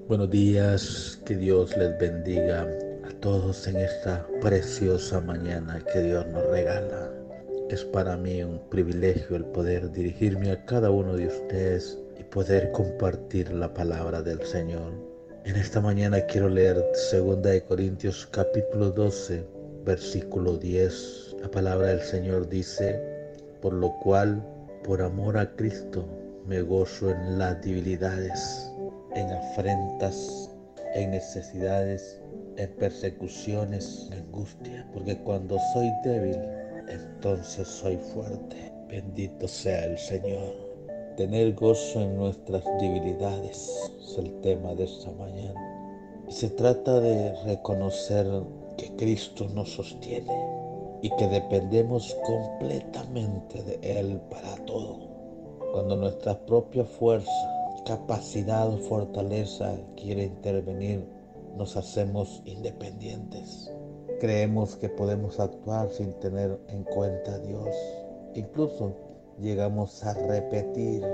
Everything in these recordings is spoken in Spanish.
Buenos días, que Dios les bendiga a todos en esta preciosa mañana que Dios nos regala. Es para mí un privilegio el poder dirigirme a cada uno de ustedes y poder compartir la palabra del Señor. En esta mañana quiero leer 2 Corintios capítulo 12, versículo 10. La palabra del Señor dice: por lo cual, por amor a Cristo, me gozo en las debilidades, en afrentas, en necesidades, en persecuciones, en angustia, porque cuando soy débil, entonces soy fuerte. Bendito sea el Señor. Tener gozo en nuestras debilidades es el tema de esta mañana. Y se trata de reconocer que Cristo nos sostiene y que dependemos completamente de Él para todo. Cuando nuestra propia fuerza, capacidad o fortaleza quiere intervenir, nos hacemos independientes. Creemos que podemos actuar sin tener en cuenta a Dios. Incluso llegamos a repetir: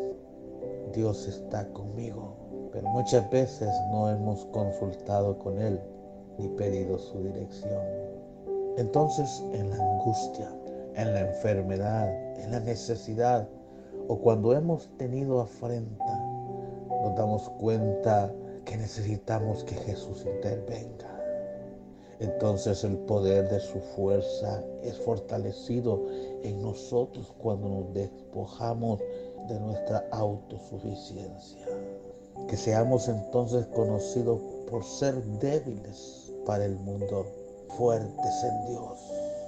Dios está conmigo. Pero muchas veces no hemos consultado con Él ni pedido su dirección. Entonces, en la angustia, en la enfermedad, en la necesidad o cuando hemos tenido afrenta, nos damos cuenta que necesitamos que Jesús intervenga. Entonces el poder de su fuerza es fortalecido en nosotros cuando nos despojamos de nuestra autosuficiencia. Que seamos entonces conocidos por ser débiles para el mundo, fuertes en Dios.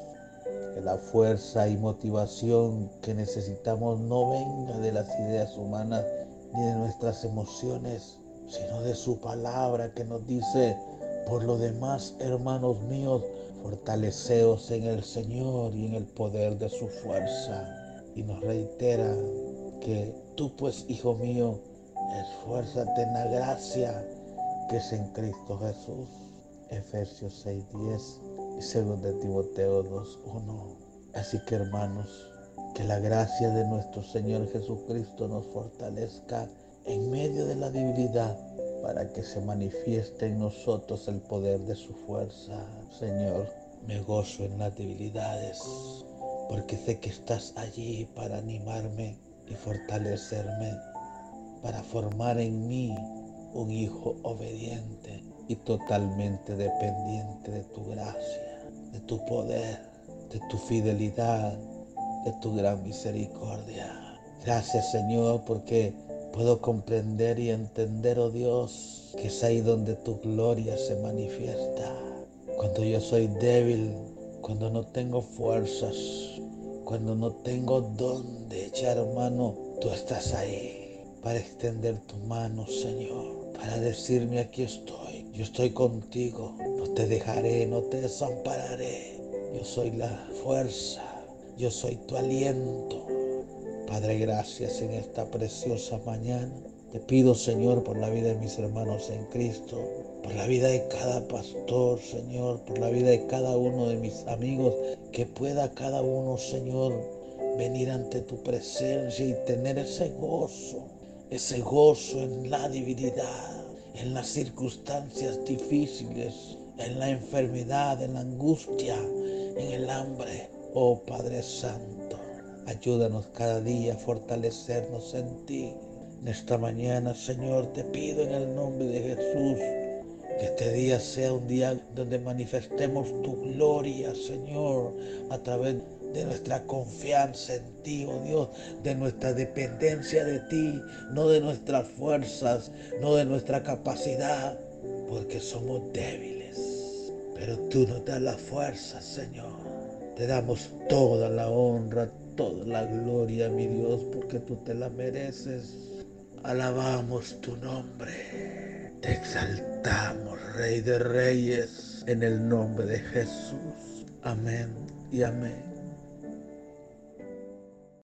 Que la fuerza y motivación que necesitamos no venga de las ideas humanas ni de nuestras emociones, sino de su palabra que nos dice: por lo demás, hermanos míos, fortaleceos en el Señor y en el poder de su fuerza. Y nos reitera que tú pues, hijo mío, esfuérzate en la gracia que es en Cristo Jesús. Efesios 6:10 y 2 Timoteo 2:1. Así que, hermanos, que la gracia de nuestro Señor Jesucristo nos fortalezca en medio de la debilidad, para que se manifieste en nosotros el poder de su fuerza. Señor, me gozo en las debilidades, porque sé que estás allí para animarme y fortalecerme, para formar en mí un hijo obediente y totalmente dependiente de tu gracia, de tu poder, de tu fidelidad, de tu gran misericordia. Gracias, Señor, porque puedo comprender y entender, oh Dios, que es ahí donde tu gloria se manifiesta. Cuando yo soy débil, cuando no tengo fuerzas, cuando no tengo dónde echar mano, tú estás ahí para extender tu mano, Señor, para decirme: aquí estoy, yo estoy contigo, no te dejaré, no te desampararé. Yo soy la fuerza, yo soy tu aliento. Padre, gracias en esta preciosa mañana. Te pido, Señor, por la vida de mis hermanos en Cristo, por la vida de cada pastor, Señor, por la vida de cada uno de mis amigos, que pueda cada uno, Señor, venir ante tu presencia y tener ese gozo en la debilidad, en las circunstancias difíciles, en la enfermedad, en la angustia, en el hambre. Oh Padre Santo, ayúdanos cada día a fortalecernos en ti. En esta mañana, Señor, te pido en el nombre de Jesús que este día sea un día donde manifestemos tu gloria, Señor, a través de nuestra confianza en ti, oh Dios, de nuestra dependencia de ti, no de nuestras fuerzas, no de nuestra capacidad, porque somos débiles. Pero tú nos das la fuerza, Señor. Te damos toda la honra, toda la gloria, mi Dios, porque tú te la mereces. Alabamos tu nombre. Te exaltamos, Rey de Reyes, en el nombre de Jesús. Amén y amén.